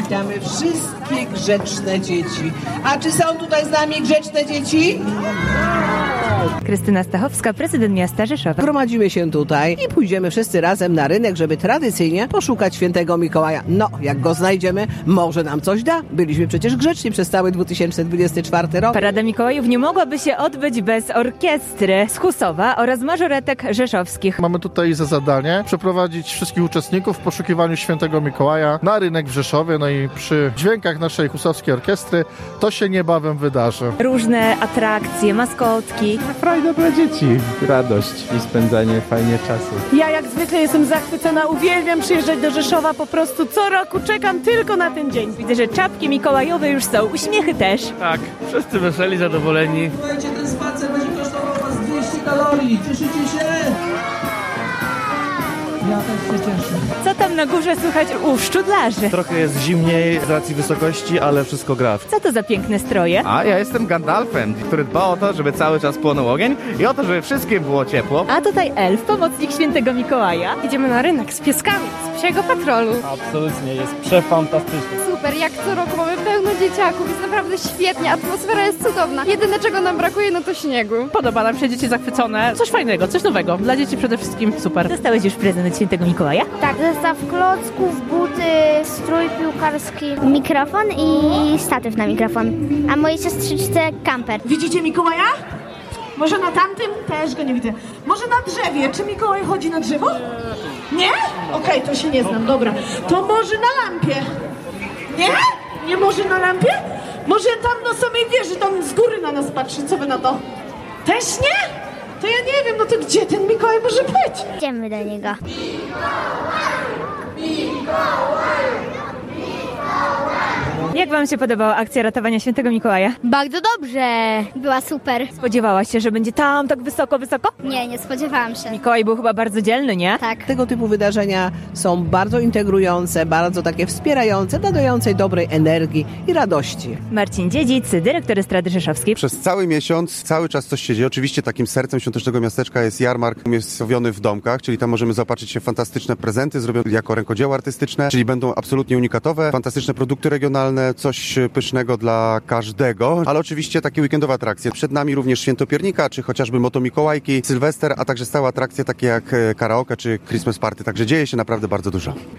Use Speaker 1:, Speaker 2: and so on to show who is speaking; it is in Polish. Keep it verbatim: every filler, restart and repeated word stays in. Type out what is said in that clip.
Speaker 1: witamy wszystkie grzeczne dzieci. A czy są tutaj z nami grzeczne dzieci?
Speaker 2: Krystyna Stachowska, prezydent miasta Rzeszowa.
Speaker 1: Gromadzimy się tutaj i pójdziemy wszyscy razem na rynek, żeby tradycyjnie poszukać świętego Mikołaja. No, jak go znajdziemy, może nam coś da. Byliśmy przecież grzeczni przez cały dwa tysiące dwudziesty czwarty rok.
Speaker 2: Parada Mikołajów nie mogłaby się odbyć bez orkiestry z Chusowa oraz mażoretek rzeszowskich.
Speaker 3: Mamy tutaj za zadanie przeprowadzić wszystkich uczestników w poszukiwaniu świętego Mikołaja na rynek w Rzeszowie. No i przy dźwiękach naszej husowskiej orkiestry to się niebawem wydarzy.
Speaker 2: Różne atrakcje, maskotki.
Speaker 4: Frajda dla dzieci, radość i spędzanie fajnie czasu.
Speaker 5: Ja jak zwykle jestem zachwycona, uwielbiam przyjeżdżać do Rzeszowa, po prostu co roku czekam tylko na ten dzień.
Speaker 2: Widzę, że czapki mikołajowe już są, uśmiechy też.
Speaker 6: Tak, wszyscy weseli, zadowoleni.
Speaker 1: Słuchajcie, ten spacer będzie kosztował was dwieście kalorii. Cieszycie się? Ja też się cieszę.
Speaker 2: Co tam na górze słychać u szczudlarzy?
Speaker 6: Trochę jest zimniej z racji wysokości, ale wszystko gra.
Speaker 2: Co to za piękne stroje?
Speaker 7: A ja jestem Gandalfem, który dba o to, żeby cały czas płonął ogień i o to, żeby wszystkim było ciepło.
Speaker 2: A tutaj elf, pomocnik świętego Mikołaja.
Speaker 5: Idziemy na rynek z pieskami, z psiego patrolu.
Speaker 6: Absolutnie, jest przefantastyczny.
Speaker 8: Super, jak co roku mamy pełno dzieciaków, jest naprawdę świetnie, atmosfera jest cudowna. Jedyne czego nam brakuje, no to śniegu.
Speaker 5: Podoba nam się, dzieci zachwycone. Coś fajnego, coś nowego. Dla dzieci przede wszystkim super.
Speaker 2: Dostałeś już prezent od świętego Mikołaja?
Speaker 9: Tak, zestaw klocków, buty, strój piłkarski, mikrofon i statyw na mikrofon. A mojej siostrzyczce kamper.
Speaker 10: Widzicie Mikołaja? Może na tamtym? Też go nie widzę. Może na drzewie? Czy Mikołaj chodzi na drzewo? Nie? Okej, okay, to się nie znam, dobra. To może na lampie? Nie? Nie może na lampie? Może tam na samej wieży, tam z góry na nas patrzy, co wy na to? Też nie? To ja nie wiem, no to gdzie ten Mikołaj może być?
Speaker 9: Idziemy do niego.
Speaker 2: Jak wam się podobała akcja ratowania świętego Mikołaja?
Speaker 9: Bardzo dobrze. Była super.
Speaker 2: Spodziewałaś się, że będzie tam tak wysoko, wysoko?
Speaker 9: Nie, nie spodziewałam się.
Speaker 2: Mikołaj był chyba bardzo dzielny, nie?
Speaker 9: Tak.
Speaker 1: Tego typu wydarzenia są bardzo integrujące, bardzo takie wspierające, nadające dobrej energii i radości.
Speaker 2: Marcin Dziedzic, dyrektor Estrady Rzeszowskiej.
Speaker 11: Przez cały miesiąc, cały czas coś się dzieje. Oczywiście takim sercem świątecznego miasteczka jest jarmark umiejscowiony w domkach, czyli tam możemy zobaczyć się fantastyczne prezenty zrobione jako rękodzieła artystyczne, czyli będą absolutnie unikatowe, fantastyczne produkty regionalne, coś pysznego dla każdego, ale oczywiście takie weekendowe atrakcje. Przed nami również Święto Piernika, czy chociażby Moto Mikołajki, Sylwester, a także stałe atrakcje takie jak karaoke czy Christmas Party, także dzieje się naprawdę bardzo dużo.